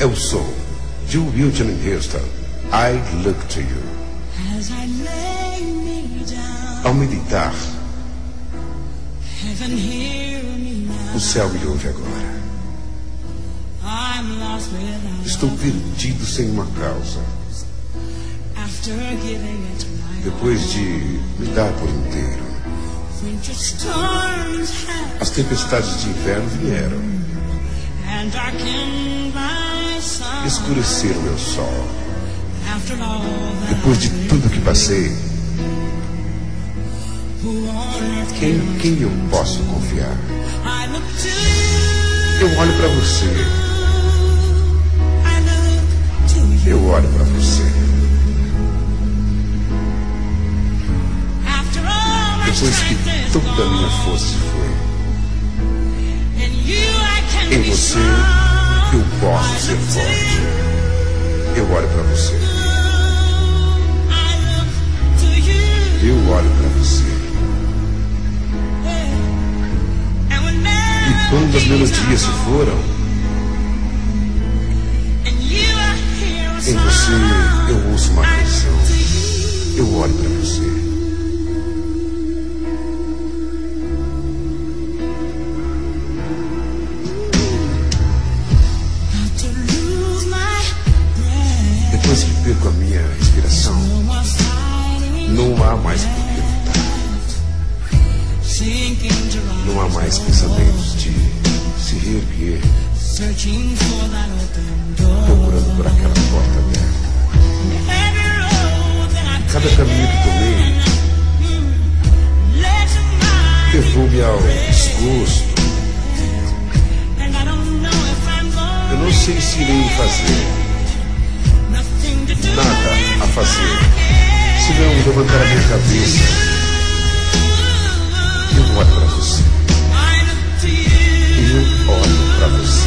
É o som de Whitney Houston. I Look to You. Ao meditar, o céu me ouve agora. Estou perdido sem uma causa. Depois de me dar por inteiro, as tempestades de inverno vieram, escureceram meu sol. Depois de tudo que passei, em quem eu posso confiar? Eu olho para você. Eu olho para você. Depois que toda a minha força se foi, em você eu posso ser forte. Eu olho para você. Eu olho para você. E quando as melodias se foram, em você eu ouço uma canção. Eu olho para você. Depois que perco a minha respiração, não há mais por que lutar. Não há mais pensamentos de se reerguer, procurando por aquela porta aberta. Cada caminho que tomei levou-me ao desgosto. Eu não sei se irei fazer nada a fazer, se não levantar a minha cabeça. Eu olho para você. Eu olho para você.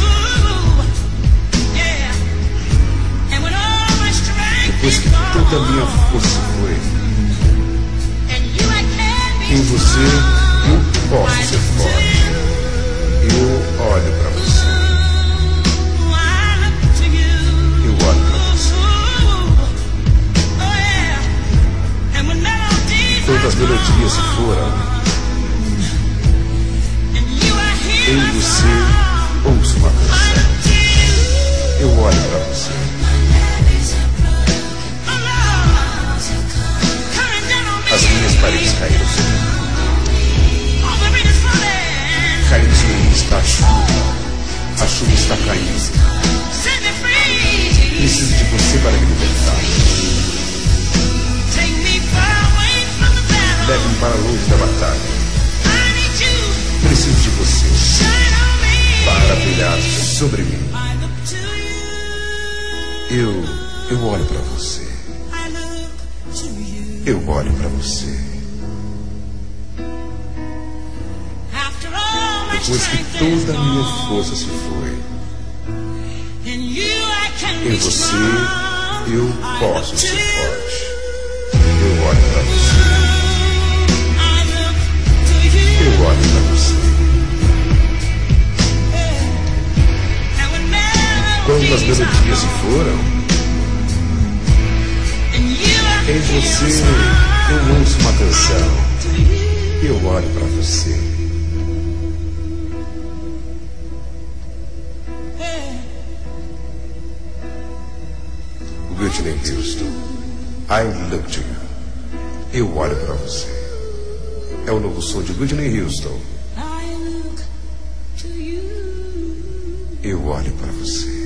Depois que toda a minha força foi, em você eu posso ser forte. Eu olho para você. Eu olho para você. Quando as melodias se foram, em você ouço uma canção. Eu olho para você. As minhas paredes caíram sobre mim. Caindo sobre mim está a chuva. A chuva está caindo. Preciso de você para me libertar. Leve-me para longe da batalha. Preciso de você para brilhar sobre mim. Eu olho para você. Eu olho para você. Depois que toda a minha força se foi, em você eu posso ser forte. Eu olho para você. Eu olho para você. Quando as melodias se foram, em você eu ouço uma canção. Eu olho para você. Whitney Houston, I Look to You. Eu olho para você. É o novo som de Whitney Houston. Eu olho para você.